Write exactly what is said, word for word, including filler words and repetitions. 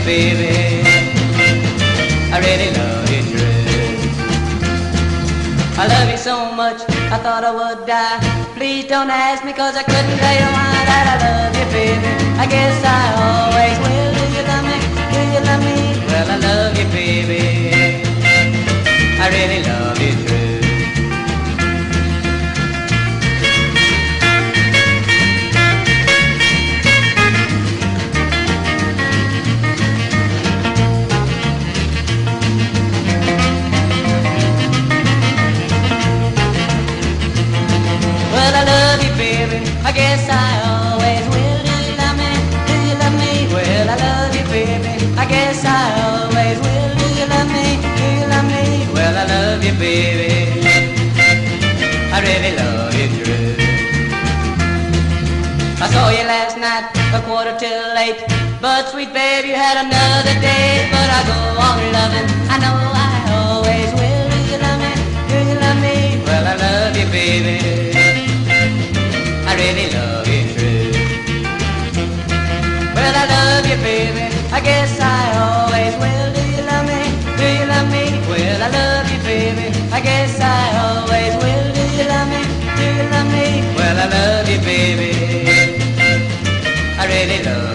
baby. I really love you true. I love you so much, I thought I would die. Please don't ask me, cause I couldn't tell you why. That I love you, baby, I guess I always will. Do you love me? Do you love me? Well, I love you, baby. I really love you true. Well, I love you, baby, I guess I always will. Do you love me? Do you love me? Well, I love you, baby, I guess I always will. Do you love me? Do you love me? Well, I love you, baby, I really love you true. I saw you last night, a quarter till eight. But sweet babe, you had another date. But I go on loving, I know I always will. Do you love me? Do you love me? Well, I love you, baby, I really love you true. Well, I love you, baby, I guess I always will. Do you love me? Do you love me? Well, I love you, baby, I guess I always will. Do you love me? Do you love me? Well, I love you, baby, I really love you.